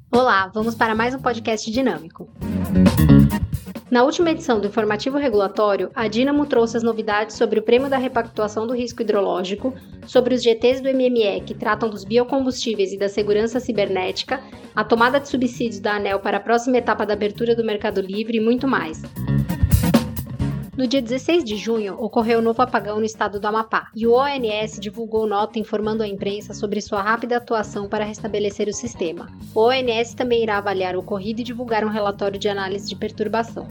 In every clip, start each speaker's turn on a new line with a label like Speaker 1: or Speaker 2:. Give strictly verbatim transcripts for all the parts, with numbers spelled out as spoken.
Speaker 1: Olá, vamos para mais um podcast dinâmico. Na última edição do Informativo Regulatório, a Dínamo trouxe as novidades sobre o Prêmio da Repactuação do Risco Hidrológico, sobre os G Ts do M M E que tratam dos biocombustíveis e da segurança cibernética, a tomada de subsídios da ANEEL para a próxima etapa da abertura do Mercado Livre e muito mais. No dia dezesseis de junho, ocorreu um novo apagão no estado do Amapá, e o O N S divulgou nota informando a imprensa sobre sua rápida atuação para restabelecer o sistema. O O N S também irá avaliar o ocorrido e divulgar um relatório de análise de perturbação.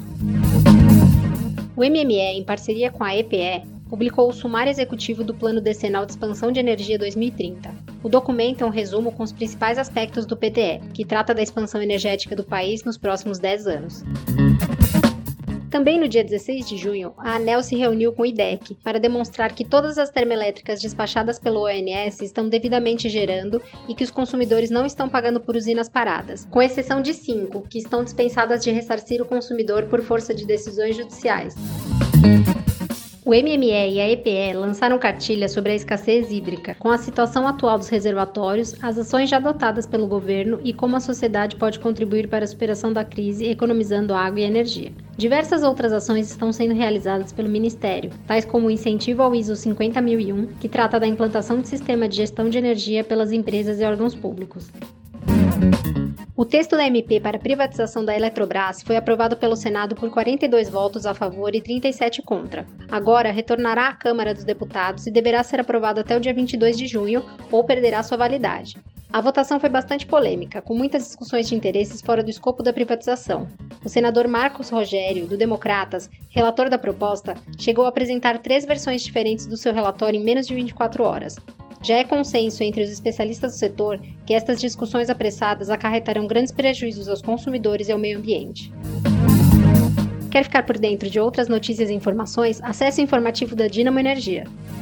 Speaker 1: O M M E, em parceria com a E P E, publicou o sumário executivo do Plano Decenal de Expansão de Energia dois mil e trinta. O documento é um resumo com os principais aspectos do P D E, que trata da expansão energética do país nos próximos dez anos. Também no dia dezesseis de junho, a ANEEL se reuniu com o I D E C para demonstrar que todas as termoelétricas despachadas pelo O N S estão devidamente gerando e que os consumidores não estão pagando por usinas paradas, com exceção de cinco, que estão dispensadas de ressarcir o consumidor por força de decisões judiciais. O M M E e a E P E lançaram cartilha sobre a escassez hídrica, com a situação atual dos reservatórios, as ações já adotadas pelo governo e como a sociedade pode contribuir para a superação da crise, economizando água e energia. Diversas outras ações estão sendo realizadas pelo Ministério, tais como o incentivo ao I S O cinquenta mil e um, que trata da implantação de sistema de gestão de energia pelas empresas e órgãos públicos. O texto da M P para a privatização da Eletrobras foi aprovado pelo Senado por quarenta e dois votos a favor e trinta e sete contra. Agora retornará à Câmara dos Deputados e deverá ser aprovado até o dia vinte e dois de junho ou perderá sua validade. A votação foi bastante polêmica, com muitas discussões de interesses fora do escopo da privatização. O senador Marcos Rogério, do Democratas, relator da proposta, chegou a apresentar três versões diferentes do seu relatório em menos de vinte e quatro horas. Já é consenso entre os especialistas do setor que estas discussões apressadas acarretarão grandes prejuízos aos consumidores e ao meio ambiente. Quer ficar por dentro de outras notícias e informações? Acesse o informativo da Dínamo Energia.